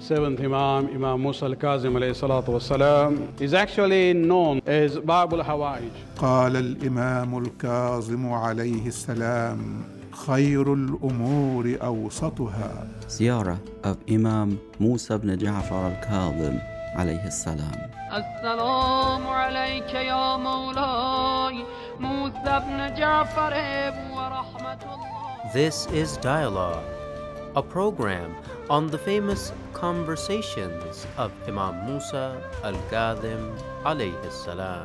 seventh Imam, Imam Musa al-Kazim alayhi salatu wassalam, is actually known as Bab al-Hawaij. قال الإمام الكاظم عليه السلام: خير الأمور أوسطها. Ziyarah of Imam Musa ibn Ja'far al-Kazim alayhi salam. السلام عليك يا مولاي موسى بن جعفر ورحمة الله. This is Dialogue, a program on the famous conversations of Imam Musa al-Kazim alayhi salam.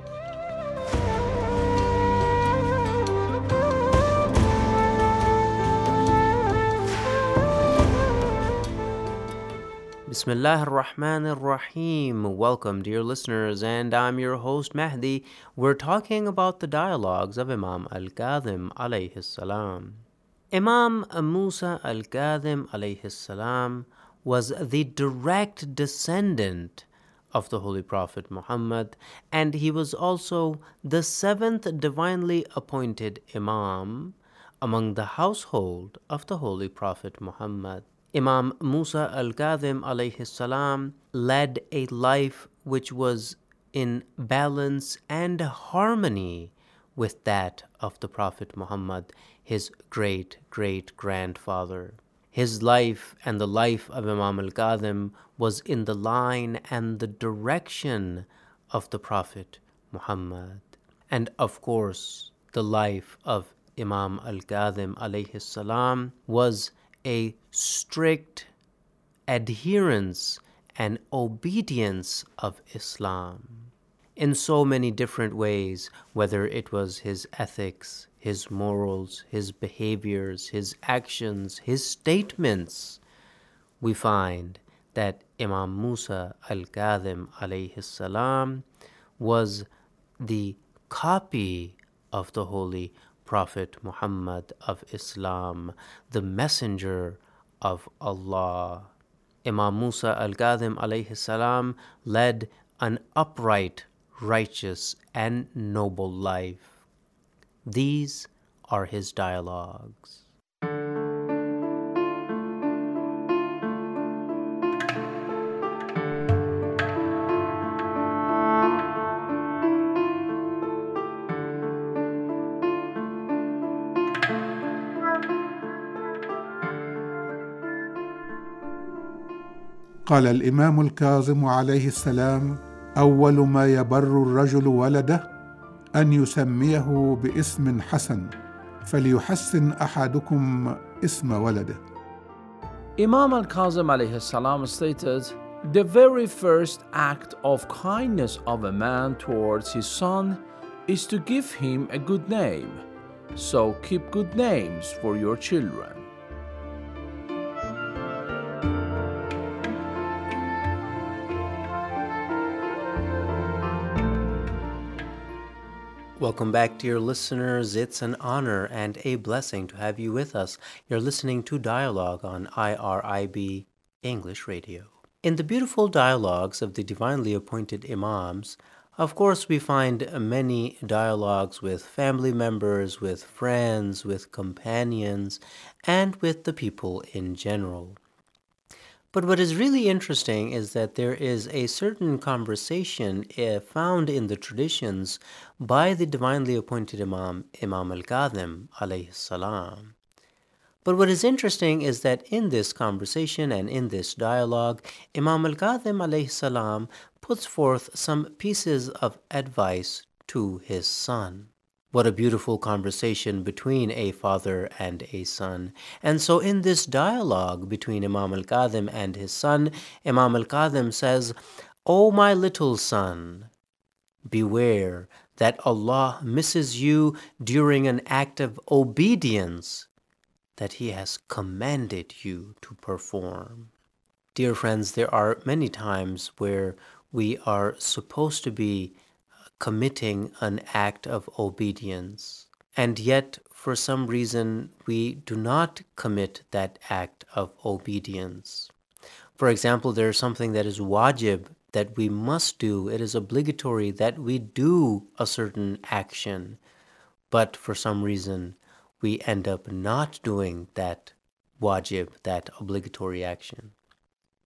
Bismillah ar-Rahman ar-Rahim. Welcome, dear listeners, and I'm your host Mahdi. We're talking about the dialogues of Imam al-Kazim alayhi salam. Imam Musa al-Kazim alayhi salam was the direct descendant of the Holy Prophet Muhammad, and he was also the seventh divinely appointed Imam among the household of the Holy Prophet Muhammad. Imam Musa al-Kazim alayhi salam led a life which was in balance and harmony with that of the Prophet Muhammad, his great-great-grandfather. His life and the life of Imam al-Kazim was in the line and the direction of the Prophet Muhammad. And of course, the life of Imam al-Kazim alayhi salam was a strict adherence and obedience of Islam in so many different ways, whether it was his ethics, his morals, his behaviors, his actions, his statements. We find that Imam Musa al-Kazim alayhi salam was the copy of the Holy Prophet Muhammad of Islam, the messenger of Allah. Imam Musa al-Kazim alayhi salam led an upright, righteous, and noble life. These are his dialogues. قال الإمام الكاظم عليه السلام: أول ما يبر الرجل ولده أن يسميه باسم حسن، فليحسن أحدكم اسم ولده. Imam al-Kazim alayhi salam stated, the very first act of kindness of a man towards his son is to give him a good name. So keep good names for your children. Welcome back, dear listeners. It's an honor and a blessing to have you with us. You're listening to Dialogue on IRIB English Radio. In the beautiful dialogues of the divinely appointed Imams, of course, we find many dialogues with family members, with friends, with companions, and with the people in general. But what is really interesting is that there is a certain conversation found in the traditions by the divinely appointed Imam, Imam al-Kazim alayhi salam. But what is interesting is that in this conversation and in this dialogue, Imam al-Kazim alayhi salam puts forth some pieces of advice to his son. What a beautiful conversation between a father and a son. And so in this dialogue between Imam al-Kazim and his son, Imam al-Kazim says, "O my little son, beware that Allah misses you during an act of obedience that He has commanded you to perform." Dear friends, there are many times where we are supposed to be committing an act of obedience, and yet for some reason we do not commit that act of obedience. For example, there is something that is wajib, that we must do. It is obligatory that we do a certain action, but for some reason we end up not doing that wajib, that obligatory action.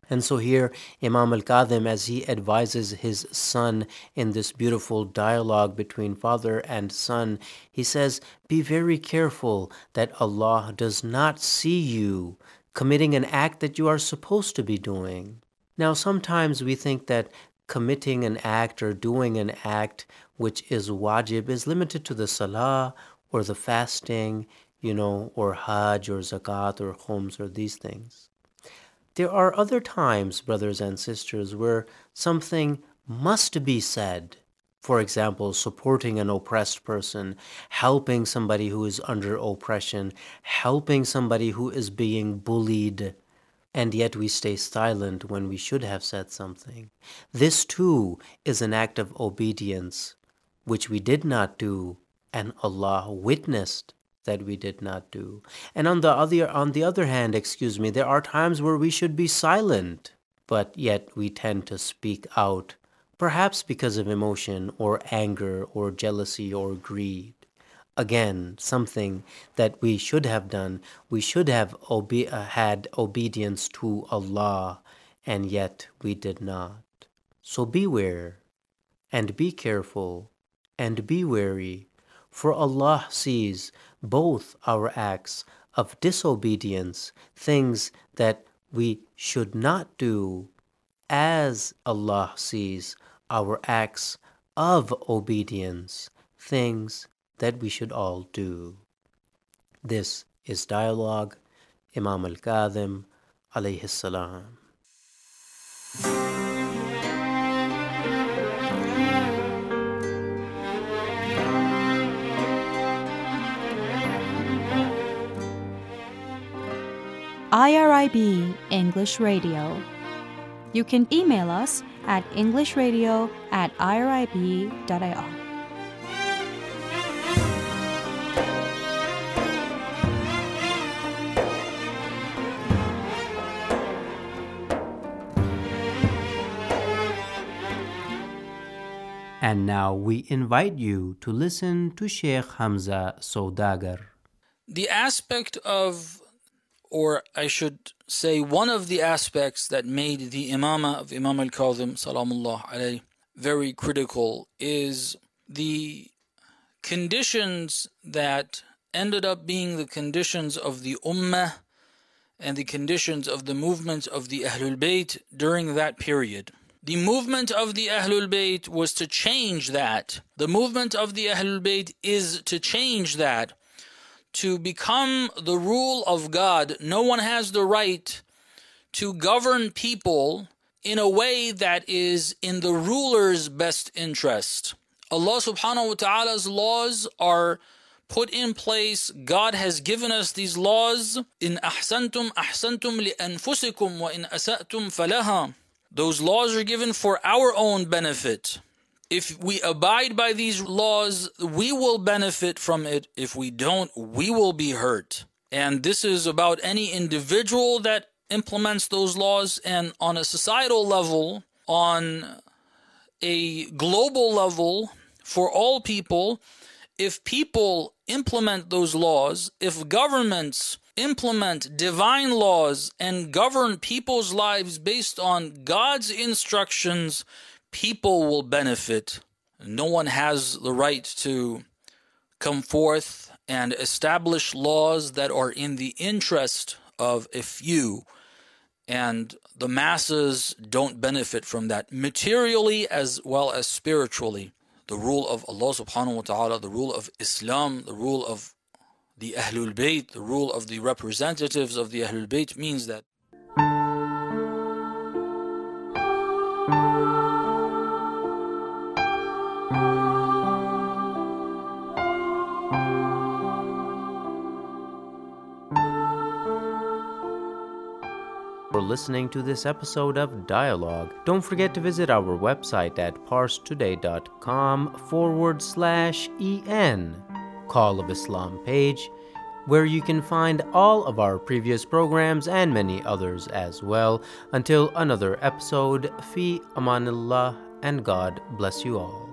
And so here, Imam al-Kadhim, as he advises his son in this beautiful dialogue between father and son, he says, be very careful that Allah does not see you committing an act that you are supposed to be doing. Now, sometimes we think that committing an act or doing an act which is wajib is limited to the salah or the fasting, or hajj or zakat or khums or these things. There are other times, brothers and sisters, where something must be said. For example, supporting an oppressed person, helping somebody who is under oppression, helping somebody who is being bullied, and yet we stay silent when we should have said something. This too is an act of obedience, which we did not do, and Allah witnessed that we did not do. And on the other hand, there are times where we should be silent, but yet we tend to speak out, perhaps because of emotion or anger or jealousy or greed. Again, something that we should have done. We should have had obedience to Allah, and yet we did not. So beware, and be careful, and be wary, for Allah sees both our acts of disobedience, things that we should not do, as Allah sees our acts of obedience, things that we should all do. This is Dialogue, Imam al-Kadhim, alayhi salam. IRIB English Radio. You can email us at englishradio@irib.ir. And now we invite you to listen to Sheikh Hamza Saudagar. The aspect of, or I should say one of the aspects that made the imamah of Imam al-Kadhim salamullah alayhi very critical is the conditions that ended up being the conditions of the ummah and the conditions of the movement of the Ahlul Bayt during that period. The movement of the Ahlul Bayt was to change that. The movement of the Ahlul Bayt is to change that, to become the rule of God. No one has the right to govern people in a way that is in the ruler's best interest. Allah subhanahu wa ta'ala's laws are put in place. God has given us these laws. In ahsantum ahsantum li anfusikum wa in asa'tum falaha. Those laws are given for our own benefit. If we abide by these laws, we will benefit from it. If we don't, we will be hurt. And this is about any individual that implements those laws, and on a societal level, on a global level, for all people. If people implement those laws, if governments implement divine laws and govern people's lives based on God's instructions, people will benefit. No one has the right to come forth and establish laws that are in the interest of a few, and the masses don't benefit from that, materially as well as spiritually. The rule of Allah subhanahu wa ta'ala, the rule of Islam, the rule of the Ahlul Bayt, the rule of the representatives of the Ahlul Bayt means that for listening to this episode of Dialogue. Don't forget to visit our website at parstoday.com/en, Call of Islam page, where you can find all of our previous programs and many others as well. Until another episode, fi amanillah, and God bless you all.